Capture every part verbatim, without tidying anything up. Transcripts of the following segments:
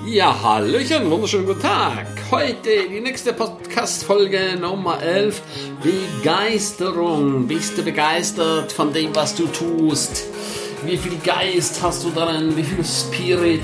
Ja, hallöchen, wunderschönen guten Tag. Heute die nächste Podcast-Folge Nummer elf. Begeisterung. Bist du begeistert von dem, was du tust? Wie viel Geist hast du darin? Wie viel Spirit?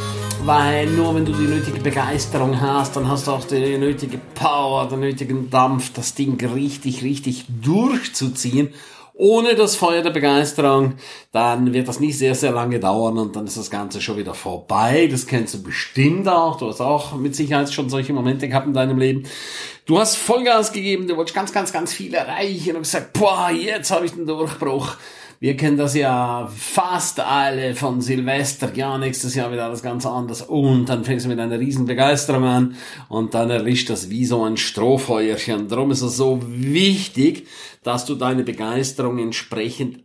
Weil nur wenn du die nötige Begeisterung hast, dann hast du auch die nötige Power, den nötigen Dampf, das Ding richtig, richtig durchzuziehen. Ohne das Feuer der Begeisterung, dann wird das nicht sehr, sehr lange dauern und dann ist das Ganze schon wieder vorbei. Das kennst du bestimmt auch. Du hast auch mit Sicherheit schon solche Momente gehabt in deinem Leben. Du hast Vollgas gegeben, du wolltest ganz, ganz, ganz viel erreichen und gesagt, boah, jetzt habe ich den Durchbruch. Wir kennen das ja fast alle von Silvester, ja, nächstes Jahr wieder alles ganz anders und dann fängst du mit einer riesen Begeisterung an und dann erlischt das wie so ein Strohfeuerchen. Darum ist es so wichtig, dass du deine Begeisterung entsprechend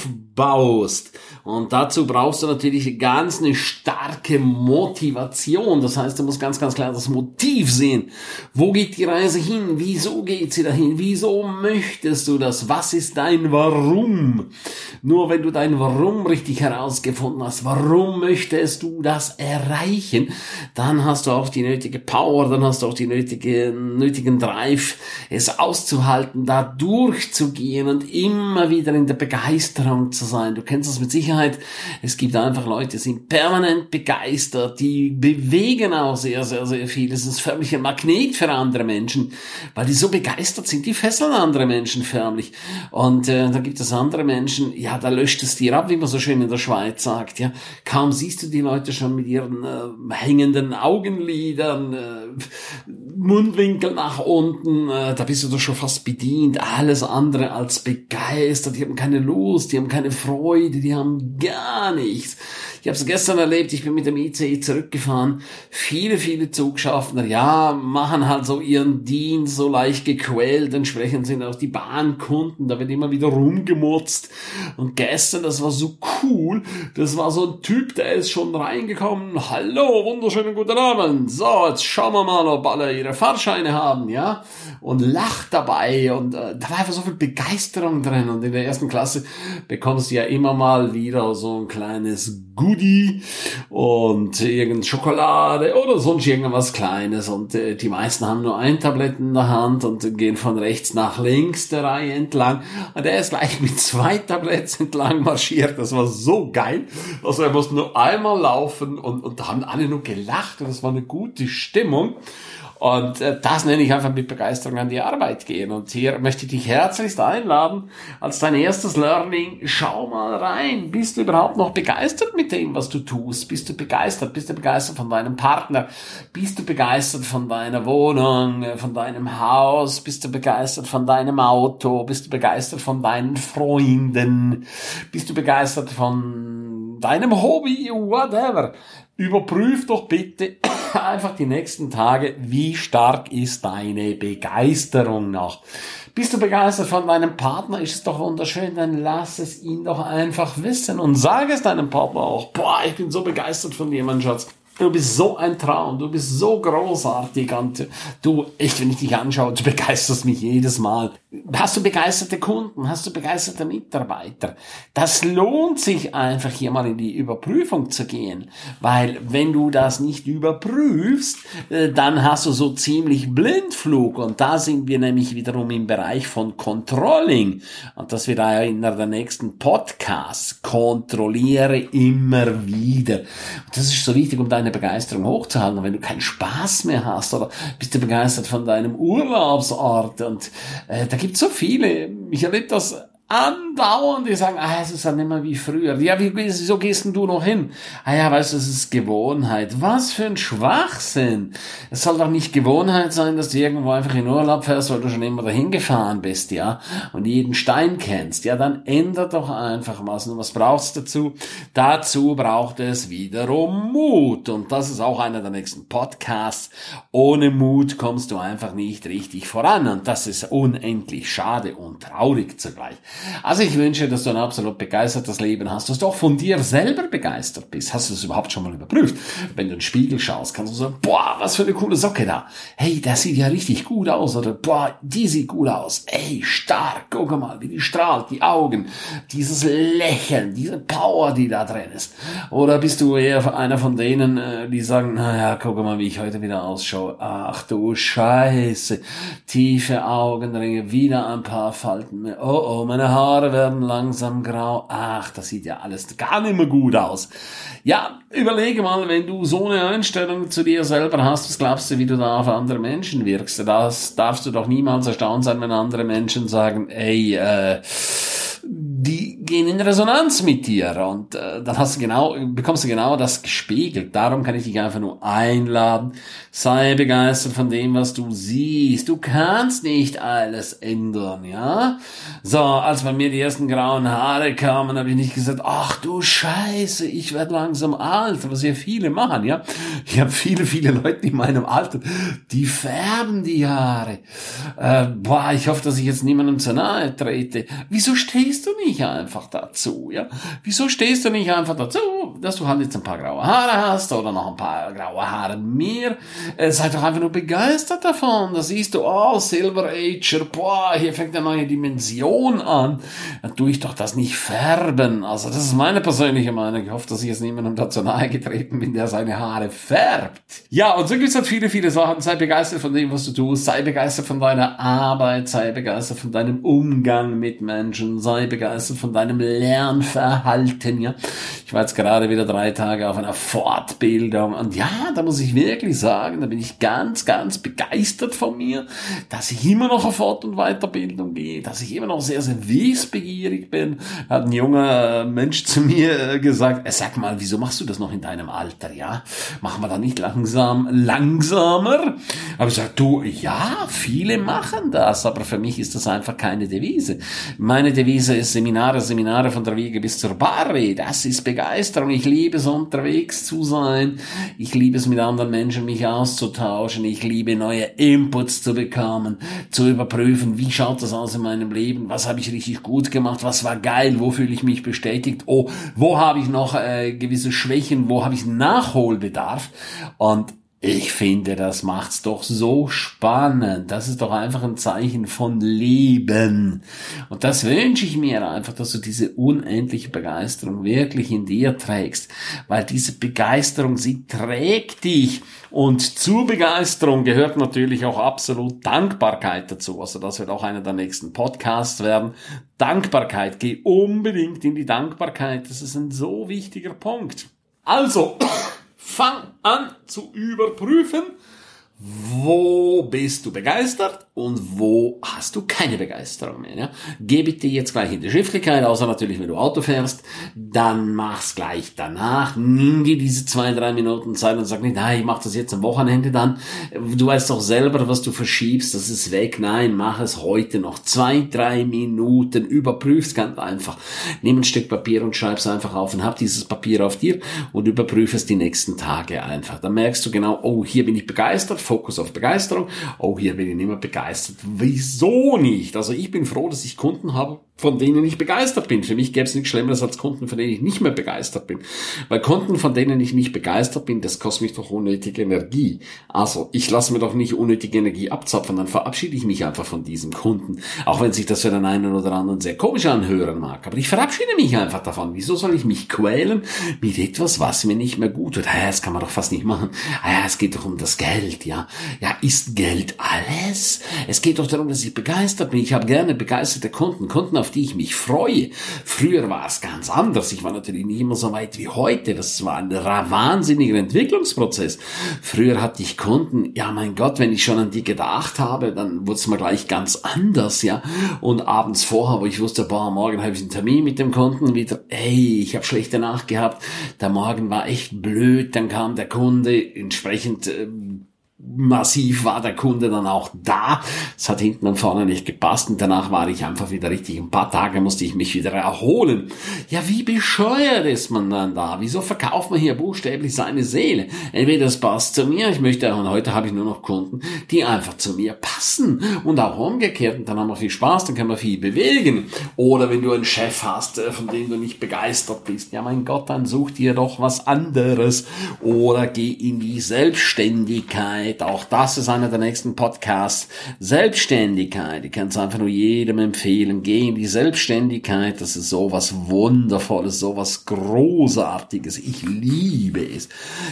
aufbaust. Und dazu brauchst du natürlich ganz eine starke Motivation. Das heißt, du musst ganz, ganz klar das Motiv sehen. Wo geht die Reise hin? Wieso geht sie dahin? Wieso möchtest du das? Was ist dein Warum? Nur wenn du dein Warum richtig herausgefunden hast, warum möchtest du das erreichen, dann hast du auch die nötige Power, dann hast du auch die nötige, nötigen Drive, es auszuhalten, da durchzugehen und immer wieder in der Begeisterung zu sein. Du kennst das mit Sicherheit. Es gibt einfach Leute, die sind permanent begeistert, die bewegen auch sehr, sehr, sehr viel. Es ist förmlich ein Magnet für andere Menschen, weil die so begeistert sind, die fesseln andere Menschen förmlich. Und äh, da gibt es andere Menschen, ja, da löscht es dir ab, wie man so schön in der Schweiz sagt, ja. Kaum siehst du die Leute schon mit ihren äh, hängenden Augenlidern, äh, Mundwinkel nach unten, äh, da bist du doch schon fast bedient, alles andere als begeistert, die haben keine Lust, die haben keine Freude, die haben gar nichts. Ich habe es gestern erlebt, ich bin mit dem I C E zurückgefahren, viele, viele Zugschaffner, ja, machen halt so ihren Dienst so leicht gequält, entsprechend sind auch die Bahnkunden, da wird immer wieder rumgemutzt und gestern, das war so cool, das war so ein Typ, der ist schon reingekommen, hallo, wunderschönen guten Abend, so, jetzt schauen wir mal, ob alle ihre Fahrscheine haben, ja, und lacht dabei und äh, da war einfach so viel Begeisterung drin und in der ersten Klasse bekommst du ja immer mal wieder so ein kleines Goodie und irgendeine Schokolade oder sonst irgendwas Kleines und äh, die meisten haben nur ein Tablett in der Hand und gehen von rechts nach links der Reihe entlang und er ist gleich mit zwei Tabletts entlang marschiert, das war so geil, also er musste nur einmal laufen und, und da haben alle nur gelacht und das war eine gute Stimmung. Und äh, das nenne ich einfach mit Begeisterung an die Arbeit gehen. Und hier möchte ich dich herzlichst einladen, als dein erstes Learning, schau mal rein. Bist du überhaupt noch begeistert mit dem, was du tust? Bist du begeistert? Bist du begeistert von deinem Partner? Bist du begeistert von deiner Wohnung, von deinem Haus? Bist du begeistert von deinem Auto? Bist du begeistert von deinen Freunden? Bist du begeistert von deinem Hobby? Whatever. Überprüf doch bitte einfach die nächsten Tage, wie stark ist deine Begeisterung noch. Bist du begeistert von deinem Partner? Ist es doch wunderschön, dann lass es ihn doch einfach wissen und sag es deinem Partner auch. Boah, ich bin so begeistert von dir, mein Schatz. Du bist so ein Traum, du bist so großartig und du, echt, wenn ich dich anschaue, du begeisterst mich jedes Mal. Hast du begeisterte Kunden? Hast du begeisterte Mitarbeiter? Das lohnt sich einfach, hier mal in die Überprüfung zu gehen, weil wenn du das nicht überprüfst, dann hast du so ziemlich Blindflug und da sind wir nämlich wiederum im Bereich von Controlling und das wird einer der nächsten Podcasts. Kontrolliere immer wieder. Und das ist so wichtig, um deine Begeisterung hochzuhalten. Und wenn du keinen Spaß mehr hast oder bist du begeistert von deinem Urlaubsort und äh, da gibt es so viele, ich erlebe das andauernd, die sagen, ah, es ist ja nicht mehr wie früher. Ja, wie, wieso gehst denn du noch hin? Ah ja, weißt du, es ist Gewohnheit. Was für ein Schwachsinn. Es soll doch nicht Gewohnheit sein, dass du irgendwo einfach in Urlaub fährst, weil du schon immer dahin gefahren bist, ja, und jeden Stein kennst. Ja, dann ändert doch einfach was. Und was brauchst du dazu? Dazu braucht es wiederum Mut. Und das ist auch einer der nächsten Podcasts. Ohne Mut kommst du einfach nicht richtig voran. Und das ist unendlich schade und traurig zugleich. Also ich wünsche, dass du ein absolut begeistertes Leben hast, dass du auch von dir selber begeistert bist. Hast du das überhaupt schon mal überprüft? Wenn du in den Spiegel schaust, kannst du sagen, boah, was für eine coole Socke da. Hey, das sieht ja richtig gut aus. Oder boah, die sieht gut aus. Ey, stark, guck mal, wie die strahlt, die Augen, dieses Lächeln, diese Power, die da drin ist. Oder bist du eher einer von denen, die sagen, naja, guck mal, wie ich heute wieder ausschaue. Ach du Scheiße, tiefe Augenringe, wieder ein paar Falten mehr. Oh, oh, meine Haare werden langsam grau. Ach, das sieht ja alles gar nicht mehr gut aus. Ja, überlege mal, wenn du so eine Einstellung zu dir selber hast, was glaubst du, wie du da auf andere Menschen wirkst? Das darfst du doch niemals erstaunt sein, wenn andere Menschen sagen, ey, äh, die gehen in Resonanz mit dir und äh, dann hast du genau, bekommst du genau das gespiegelt. Darum kann ich dich einfach nur einladen. Sei begeistert von dem, was du siehst. Du kannst nicht alles ändern, ja? So, als bei mir die ersten grauen Haare kamen, habe ich nicht gesagt, ach du Scheiße, ich werde langsam alt, was ja viele machen, ja? Ich habe viele, viele Leute in meinem Alter, die färben die Haare. Äh, boah, ich hoffe, dass ich jetzt niemandem zu nahe trete. Wieso stehst du nicht einfach dazu, ja? Wieso stehst du nicht einfach dazu, dass du halt jetzt ein paar graue Haare hast oder noch ein paar graue Haare mehr? Äh, sei doch einfach nur begeistert davon. Da siehst du, oh, Silver Ager, boah, hier fängt eine neue Dimension an. Dann tue ich doch das nicht färben. Also das ist meine persönliche Meinung. Ich hoffe, dass ich jetzt niemandem dazu nahe getreten bin, der seine Haare färbt. Ja, und so gibt es halt viele, viele Sachen. Sei begeistert von dem, was du tust. Sei begeistert von deiner Arbeit. Sei begeistert von deinem Umgang mit Menschen. Sei begeistert von deinem Lernverhalten, ja. Ich war jetzt gerade wieder drei Tage auf einer Fortbildung und ja, da muss ich wirklich sagen, da bin ich ganz, ganz begeistert von mir, dass ich immer noch auf Fort- und Weiterbildung gehe, dass ich immer noch sehr, sehr wissbegierig bin. Hat ein junger Mensch zu mir gesagt, sag mal, wieso machst du das noch in deinem Alter, ja? Machen wir da nicht langsam, langsamer? Aber ich sage, du, ja, viele machen das, aber für mich ist das einfach keine Devise. Meine Devise ist Seminare, Seminare von der Wiege bis zur Bahre. Das ist Begeisterung. Ich liebe es, unterwegs zu sein. Ich liebe es, mit anderen Menschen mich auszutauschen. Ich liebe, neue Inputs zu bekommen, zu überprüfen, wie schaut das aus in meinem Leben, was habe ich richtig gut gemacht, was war geil, wo fühle ich mich bestätigt, oh, wo habe ich noch äh, gewisse Schwächen, wo habe ich Nachholbedarf. Und ich finde, das macht's doch so spannend. Das ist doch einfach ein Zeichen von Leben. Und das wünsche ich mir einfach, dass du diese unendliche Begeisterung wirklich in dir trägst. Weil diese Begeisterung, sie trägt dich. Und zur Begeisterung gehört natürlich auch absolut Dankbarkeit dazu. Also das wird auch einer der nächsten Podcasts werden. Dankbarkeit. Geh unbedingt in die Dankbarkeit. Das ist ein so wichtiger Punkt. Also, fang an zu überprüfen, wo bist du begeistert und wo hast du keine Begeisterung mehr. Ja? Geh bitte jetzt gleich in die Schriftlichkeit, außer natürlich, wenn du Auto fährst, dann mach's gleich danach. Nimm dir diese zwei, drei Minuten Zeit und sag nicht, nein, ich mach das jetzt am Wochenende dann. Du weißt doch selber, was du verschiebst, das ist weg. Nein, mach es heute noch. Zwei, drei Minuten, überprüf's ganz einfach. Nimm ein Stück Papier und schreib's einfach auf und hab dieses Papier auf dir und überprüfe es die nächsten Tage einfach. Dann merkst du genau, oh, hier bin ich begeistert, Fokus auf Begeisterung. Oh, hier bin ich nicht mehr begeistert. Wieso nicht? Also ich bin froh, dass ich Kunden habe, von denen ich begeistert bin. Für mich gäbe es nichts Schlimmeres als Kunden, von denen ich nicht mehr begeistert bin. Weil Kunden, von denen ich nicht begeistert bin, das kostet mich doch unnötige Energie. Also ich lasse mir doch nicht unnötige Energie abzapfen, dann verabschiede ich mich einfach von diesem Kunden. Auch wenn sich das für den einen oder anderen sehr komisch anhören mag. Aber ich verabschiede mich einfach davon. Wieso soll ich mich quälen mit etwas, was mir nicht mehr gut tut? Ja, das kann man doch fast nicht machen. Ja, es geht doch um das Geld, ja. Ja, ist Geld alles? Es geht doch darum, dass ich begeistert bin. Ich habe gerne begeisterte Kunden, Kunden, auf die ich mich freue. Früher war es ganz anders. Ich war natürlich nicht immer so weit wie heute. Das war ein wahnsinniger Entwicklungsprozess. Früher hatte ich Kunden, ja mein Gott, wenn ich schon an die gedacht habe, dann wurde es mal gleich ganz anders, ja. Und abends vorher, wo ich wusste, boah, morgen habe ich einen Termin mit dem Kunden wieder, ey, ich habe schlechte Nacht gehabt, der Morgen war echt blöd, dann kam der Kunde, entsprechend äh, massiv war der Kunde dann auch da. Es hat hinten und vorne nicht gepasst und danach war ich einfach wieder richtig. Ein paar Tage musste ich mich wieder erholen. Ja, wie bescheuert ist man dann da? Wieso verkauft man hier buchstäblich seine Seele? Entweder es passt zu mir, ich möchte, und heute habe ich nur noch Kunden, die einfach zu mir passen und auch umgekehrt und dann haben wir viel Spaß, dann können wir viel bewegen. Oder wenn du einen Chef hast, von dem du nicht begeistert bist, ja mein Gott, dann such dir doch was anderes oder geh in die Selbstständigkeit. Auch das ist einer der nächsten Podcasts. Selbstständigkeit, ich kann es einfach nur jedem empfehlen. Geh in die Selbstständigkeit, das ist so was Wundervolles, so was Großartiges. Ich liebe es.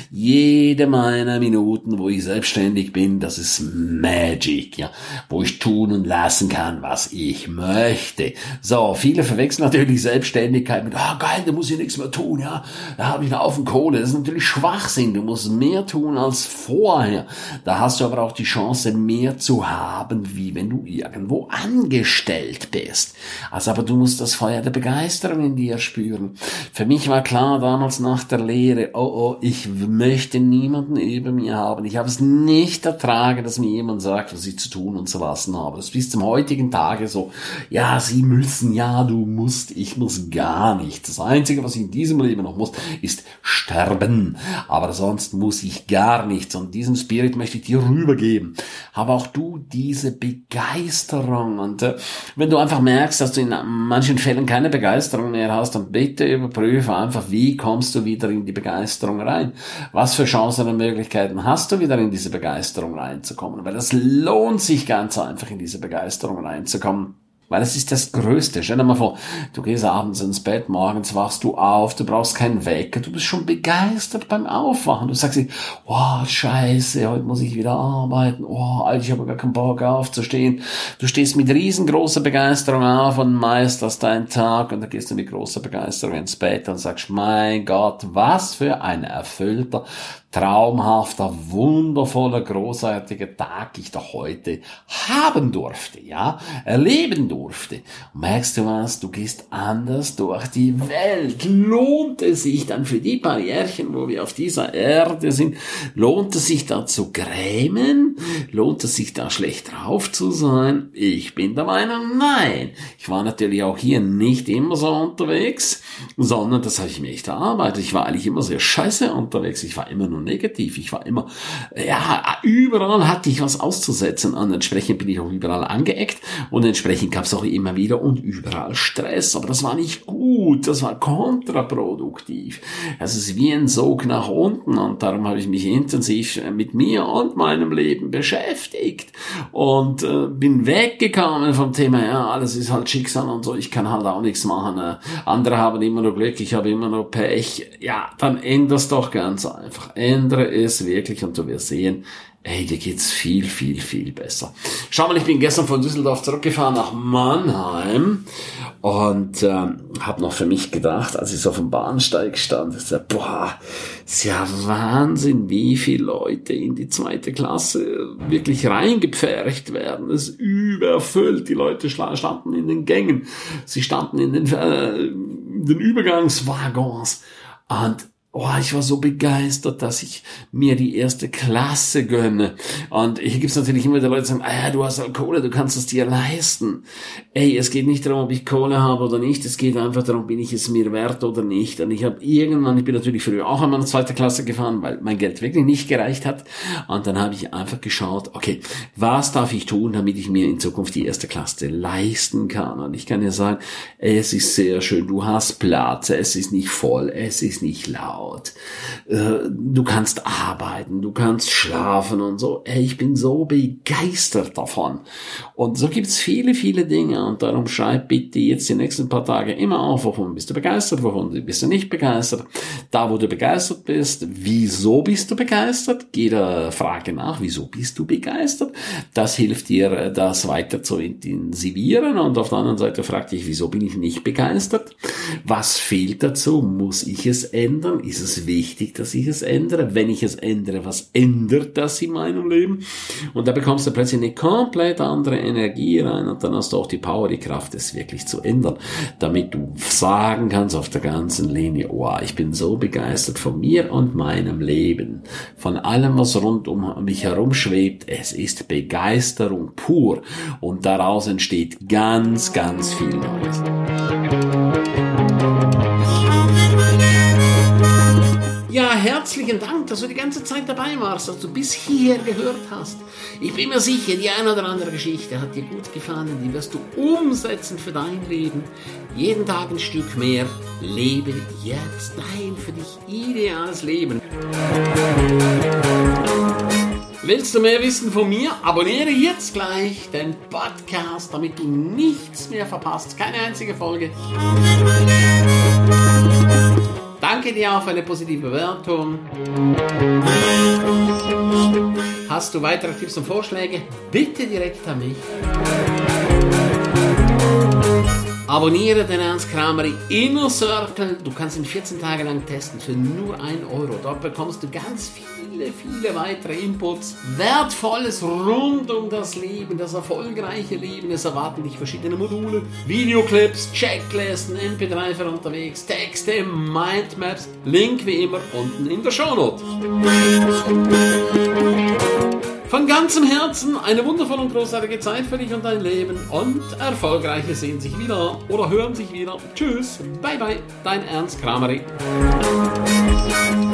Jede meiner Minuten, wo ich selbstständig bin, das ist Magic, ja, wo ich tun und lassen kann, was ich möchte. So, viele verwechseln natürlich Selbstständigkeit mit, ah, oh, geil, da muss ich nichts mehr tun, ja, da habe ich einen Haufen Kohle. Das ist natürlich Schwachsinn. Du musst mehr tun als vorher. Da hast du aber auch die Chance, mehr zu haben, wie wenn du irgendwo angestellt bist. Also, aber du musst das Feuer der Begeisterung in dir spüren. Für mich war klar damals nach der Lehre, oh, oh, ich möchte niemanden über mir haben. Ich habe es nicht ertragen, dass mir jemand sagt, was ich zu tun und zu lassen habe. Das ist bis zum heutigen Tage so, ja, sie müssen, ja, du musst, ich muss gar nichts. Das Einzige, was ich in diesem Leben noch muss, ist sterben. Aber sonst muss ich gar nichts. Und diesen Spirit möchte ich dir rübergeben. Habe auch du diese Begeisterung. Und äh, wenn du einfach merkst, dass du in manchen Fällen keine Begeisterung mehr hast, dann bitte überprüfe einfach, wie kommst du wieder in die Begeisterung rein? Was für Chancen und Möglichkeiten hast du wieder in diese Begeisterung reinzukommen? Weil das lohnt sich ganz einfach, in diese Begeisterung reinzukommen. Weil es ist das Größte. Stell dir mal vor, du gehst abends ins Bett, morgens wachst du auf, du brauchst keinen Wecker, du bist schon begeistert beim Aufwachen. Du sagst dir, oh, scheiße, heute muss ich wieder arbeiten, oh, Alter, ich habe gar keinen Bock aufzustehen. Du stehst mit riesengroßer Begeisterung auf und meisterst deinen Tag und dann gehst du mit großer Begeisterung ins Bett und sagst, mein Gott, was für ein erfüllter, traumhafter, wundervoller, großartiger Tag ich doch heute haben durfte, ja, erleben durfte. Und merkst du was? Du gehst anders durch die Welt. Lohnt es sich dann für die Barrierchen, wo wir auf dieser Erde sind, lohnt es sich da zu grämen? Lohnt es sich da schlecht drauf zu sein? Ich bin der Meinung, nein. Ich war natürlich auch hier nicht immer so unterwegs, sondern das habe ich mir echt erarbeitet. Ich war eigentlich immer sehr scheiße unterwegs. Ich war immer nur negativ. Ich war immer, ja, überall hatte ich was auszusetzen und entsprechend bin ich auch überall angeeckt und entsprechend gab es auch immer wieder und überall Stress. Aber das war nicht gut. Das war kontraproduktiv. Es ist wie ein Sog nach unten und darum habe ich mich intensiv mit mir und meinem Leben beschäftigt und äh, bin weggekommen vom Thema, ja, alles ist halt Schicksal und so. Ich kann halt auch nichts machen. Äh, andere haben immer nur Glück, ich habe immer nur Pech. Ja, dann änder's doch ganz einfach. Ändere es wirklich und du wirst sehen, ey, dir geht's viel, viel, viel besser. Schau mal, ich bin gestern von Düsseldorf zurückgefahren nach Mannheim und ähm, habe noch für mich gedacht, als ich so auf dem Bahnsteig stand, ich sag, boah, ist ja Wahnsinn, wie viele Leute in die zweite Klasse wirklich reingepfercht werden. Es ist überfüllt. Die Leute standen in den Gängen, sie standen in den, äh, in den Übergangswaggons und oh, ich war so begeistert, dass ich mir die erste Klasse gönne. Und hier gibt's natürlich immer die Leute, die sagen, ah ja, du hast halt Kohle, du kannst es dir leisten. Ey, es geht nicht darum, ob ich Kohle habe oder nicht. Es geht einfach darum, bin ich es mir wert oder nicht. Und ich habe irgendwann, ich bin natürlich früher auch einmal in die zweite Klasse gefahren, weil mein Geld wirklich nicht gereicht hat. Und dann habe ich einfach geschaut, okay, was darf ich tun, damit ich mir in Zukunft die erste Klasse leisten kann? Und ich kann dir sagen, es ist sehr schön, du hast Platz, es ist nicht voll, es ist nicht laut. Du kannst arbeiten, du kannst schlafen und so. Ey, ich bin so begeistert davon. Und so gibt's viele, viele Dinge. Und darum schreib bitte jetzt die nächsten paar Tage immer auf, wovon bist du begeistert, wovon bist du nicht begeistert. Da, wo du begeistert bist, wieso bist du begeistert? Geh der Frage nach, wieso bist du begeistert? Das hilft dir, das weiter zu intensivieren. Und auf der anderen Seite frag dich, wieso bin ich nicht begeistert? Was fehlt dazu? Muss ich es ändern? ist es wichtig, dass ich es ändere. Wenn ich es ändere, was ändert das in meinem Leben? Und da bekommst du plötzlich eine komplett andere Energie rein und dann hast du auch die Power, die Kraft, es wirklich zu ändern, damit du sagen kannst auf der ganzen Linie, oh, ich bin so begeistert von mir und meinem Leben, von allem, was rund um mich herum schwebt. Es ist Begeisterung pur und daraus entsteht ganz, ganz viel Neues. Ja, herzlichen Dank, dass du die ganze Zeit dabei warst, dass du bis hierher gehört hast. Ich bin mir sicher, die eine oder andere Geschichte hat dir gut gefallen, die wirst du umsetzen für dein Leben. Jeden Tag ein Stück mehr. Lebe jetzt dein für dich ideales Leben. Willst du mehr wissen von mir? Abonniere jetzt gleich den Podcast, damit du nichts mehr verpasst. Keine einzige Folge. Danke dir auch für eine positive Bewertung. Hast du weitere Tipps und Vorschläge? Bitte direkt an mich. Abonniere den Ernst Kramer Inner Circle. Du kannst ihn vierzehn Tage lang testen für nur ein Euro. Dort bekommst du ganz viele, viele weitere Inputs. Wertvolles rund um das Leben, das erfolgreiche Leben. Es erwarten dich verschiedene Module, Videoclips, Checklisten, M P drei für unterwegs, Texte, Mindmaps. Link wie immer unten in der Shownote. Von ganzem Herzen eine wundervolle und großartige Zeit für dich und dein Leben und Erfolgreiche sehen sich wieder oder hören sich wieder. Tschüss, bye bye, dein Ernst Kramer.